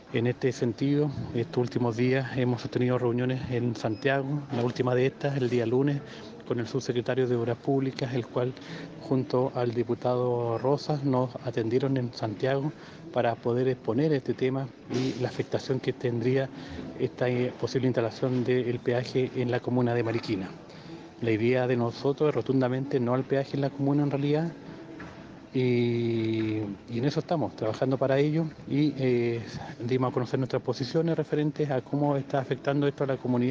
En este sentido, estos últimos días hemos sostenido reuniones en Santiago, la última de estas el día lunes, con el subsecretario de Obras Públicas, el cual junto al diputado Rosas nos atendieron en Santiago para poder exponer este tema y la afectación que tendría esta posible instalación del peaje en la comuna de Mariquina. La idea de nosotros es rotundamente no al peaje en la comuna en realidad, y en eso estamos, trabajando para ello y dimos a conocer nuestras posiciones referentes a cómo está afectando esto a la comunidad.